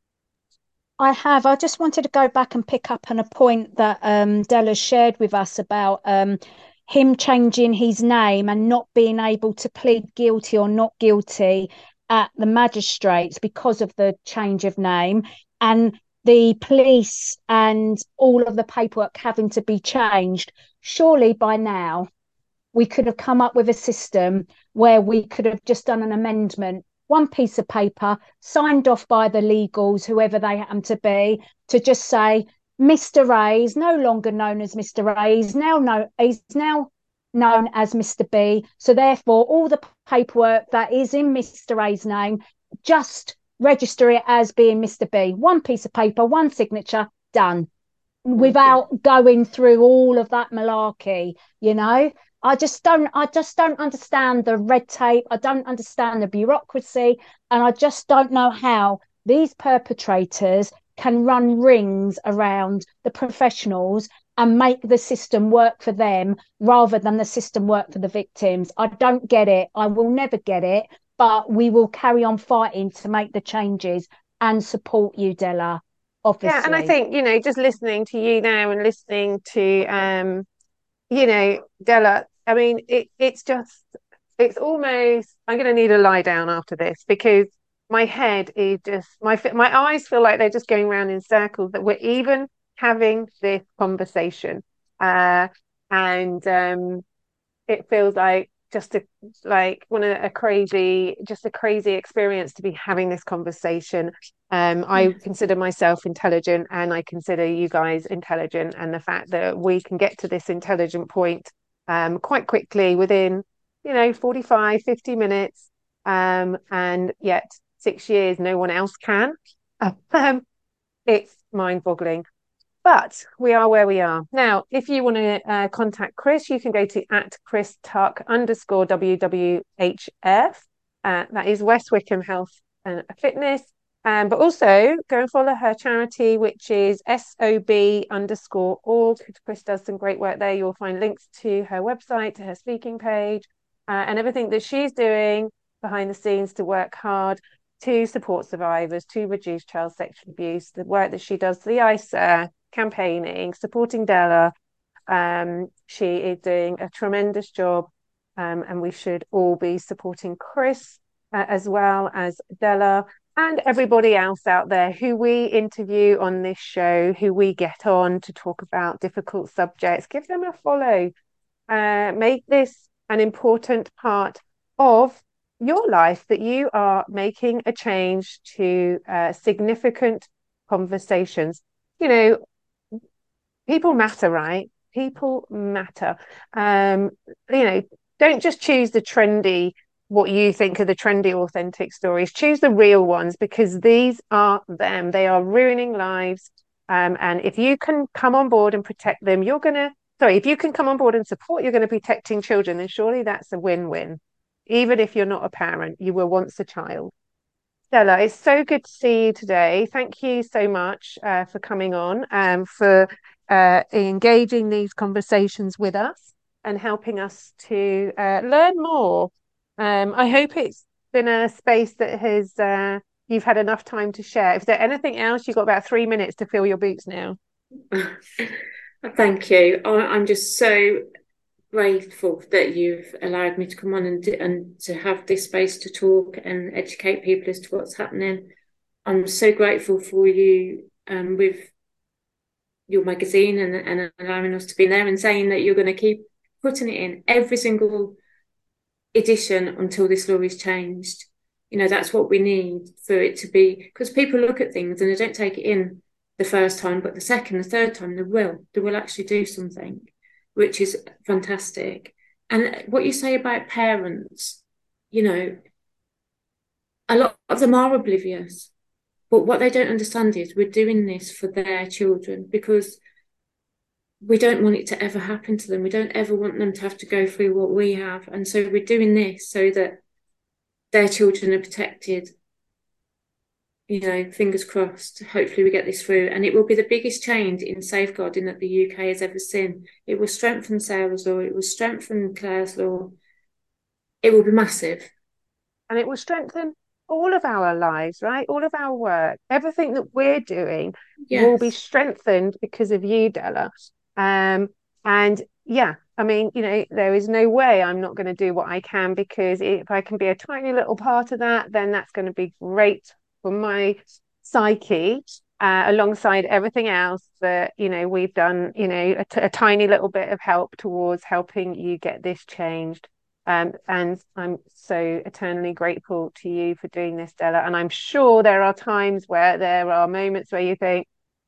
Speaker 2: I have. I just wanted to go back and pick up on a point that um, Della shared with us about um, him changing his name and not being able to plead guilty or not guilty at the magistrates because of the change of name, and the police and all of the paperwork having to be changed. Surely by now we could have come up with a system where we could have just done an amendment, one piece of paper signed off by the legals, whoever they happen to be, to just say Mister A is no longer known as Mister A. He's now no, he's now known as Mister B. So therefore, all the paperwork that is in Mister A's name, just register it as being Mister B. One piece of paper, one signature, done. Without going through all of that malarkey, you know. I just don't I just don't understand the red tape. I don't understand the bureaucracy, and I just don't know how these perpetrators can run rings around the professionals and make the system work for them rather than the system work for the victims. I don't get it. I will never get it, but we will carry on fighting to make the changes and support you, Della, obviously.
Speaker 1: Yeah, and I think, you know, just listening to you now and listening to um you know, Della, I mean, it, it's just, it's almost, I'm going to need a lie down after this because my head is just, my my eyes feel like they're just going around in circles, that we're even having this conversation. Uh, and um, it feels like just a, like one of a crazy, just a crazy experience to be having this conversation. Um, I
Speaker 3: Yeah.
Speaker 1: consider myself intelligent and I consider you guys intelligent, and the fact that we can get to this intelligent point um, quite quickly within, you know, forty-five, fifty minutes, um, and yet six years no one else can. Um, it's mind-boggling. But we are where we are. Now, if you want to uh, contact Chris, you can go to at Chris Tuck underscore W W H F. Uh, that is West Wickham Health and Fitness. Um, but also go and follow her charity, which is S O B underscore org. Chris does some great work there. You'll find links to her website, to her speaking page, uh, and everything that she's doing behind the scenes to work hard to support survivors, to reduce child sexual abuse, the work that she does, the I S A, campaigning, supporting Della. Um, she is doing a tremendous job, um, and we should all be supporting Chris uh, as well as Della and everybody else out there who we interview on this show, who we get on to talk about difficult subjects. Give them a follow. Uh, make this an important part of your life, that you are making a change to uh, significant conversations. You know, people matter, right? People matter. Um, you know, don't just choose the trendy, what you think are the trendy, authentic stories. Choose the real ones, because these are them. They are ruining lives. Um, and if you can come on board and protect them, you're going to, sorry, if you can come on board and support, you're going to be protecting children, then surely that's a win-win. Even if you're not a parent, you were once a child. Stella, it's so good to see you today. Thank you so much uh, for coming on and for uh, engaging these conversations with us and helping us to uh, learn more. Um, I hope it's been a space that has uh, you've had enough time to share. If there's anything else, you've got about three minutes to fill your boots now.
Speaker 3: Thank you. I, I'm just so grateful that you've allowed me to come on and and to have this space to talk and educate people as to what's happening. I'm so grateful for you um, with your magazine and, and allowing us to be there and saying that you're going to keep putting it in every single edition until this law is changed. You know, that's what we need for it to be, because people look at things and they don't take it in the first time, but the second, the third time they will. They will actually do something, which is fantastic. And what you say about parents, you know, a lot of them are oblivious, but what they don't understand is we're doing this for their children, because we don't want it to ever happen to them. We don't ever want them to have to go through what we have. And so we're doing this so that their children are protected. You know, fingers crossed, hopefully we get this through. And it will be the biggest change in safeguarding that the U K has ever seen. It will strengthen Sarah's law. It will strengthen Claire's law. It will be massive.
Speaker 1: And it will strengthen all of our lives, right? All of our work, everything that we're doing yes. will be strengthened because of you, Della. Um, and yeah, I mean, you know, there is no way I'm not going to do what I can, because if I can be a tiny little part of that, then that's going to be great for my psyche, uh, alongside everything else that, you know, we've done, you know, a, t- a tiny little bit of help towards helping you get this changed. Um, and I'm so eternally grateful to you for doing this, Della. And I'm sure there are times where there are moments where you think,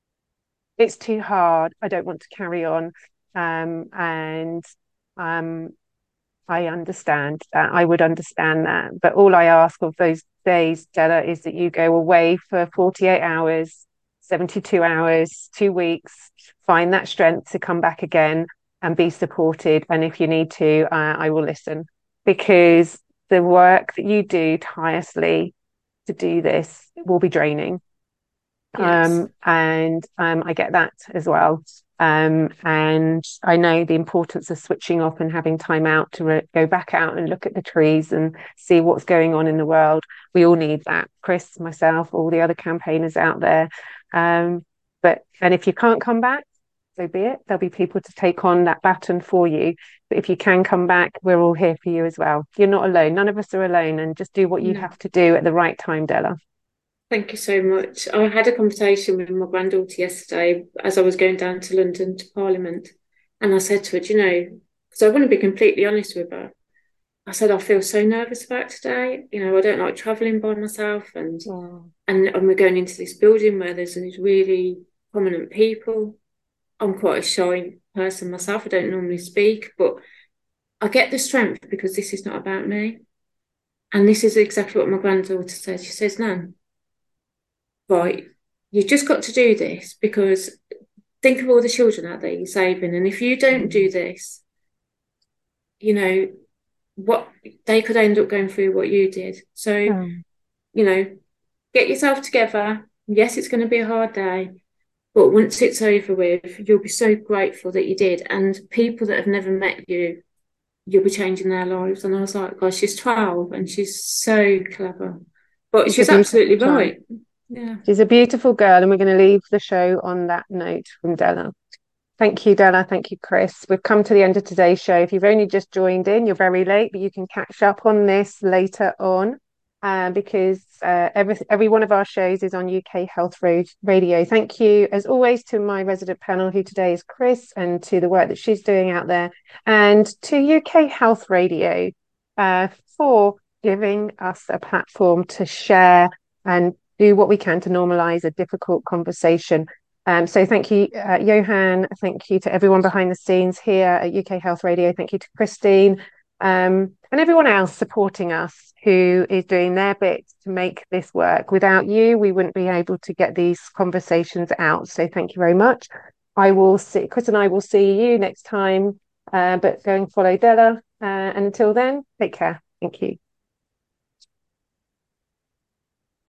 Speaker 1: it's too hard, I don't want to carry on. Um, and um, I understand that. I would understand that. But all I ask of those days, Della, is that you go away for forty-eight hours, seventy-two hours, two weeks, find that strength to come back again and be supported. And if you need to, uh, I will listen, because the work that you do tirelessly to do this will be draining. Yes. Um, and um, I get that as well. Um, and I know the importance of switching off and having time out to re- go back out and look at the trees and see what's going on in the world. We all need that. Chris, myself, all the other campaigners out there. Um, but and if you can't come back, so be it. There'll be people to take on that baton for you. But if you can come back, we're all here for you as well. You're not alone. None of us are alone. And just do what you no. have to do at the right time, Della.
Speaker 3: Thank you so much. I had a conversation with my granddaughter yesterday as I was going down to London to Parliament. And I said to her, do you know, because I want to be completely honest with her. I said, I feel so nervous about today. You know, I don't like travelling by myself. And, oh. and, and we're going into this building where there's these really prominent people. I'm quite a shy person myself. I don't normally speak, but I get the strength because this is not about me. And this is exactly what my granddaughter said. She says, Nan, right, you've just got to do this, because think of all the children out there you're saving. And if you don't do this, you know, what they could end up going through what you did. So, mm. you know, get yourself together. Yes, it's going to be a hard day, but once it's over with, you'll be so grateful that you did. And people that have never met you, you'll be changing their lives. And I was like, gosh, she's twelve and she's so clever. But she's, she's absolutely right. Yeah.
Speaker 1: She's a beautiful girl, and we're going to leave the show on that note from Della. Thank you, Della. Thank you, Chris. We've come to the end of today's show. If you've only just joined in, you're very late, but you can catch up on this later on, uh, because uh, every, every one of our shows is on U K Health Radio. Thank you, as always, to my resident panel, who today is Chris, and to the work that she's doing out there, and to U K Health Radio uh, for giving us a platform to share and do what we can to normalise a difficult conversation. Um, so thank you, uh, Johan. Thank you to everyone behind the scenes here at U K Health Radio. Thank you to Christine, um, and everyone else supporting us who is doing their bit to make this work. Without you, we wouldn't be able to get these conversations out. So thank you very much. I will see, Chris and I will see you next time, uh, but go and follow Della. Uh, and until then, take care. Thank you.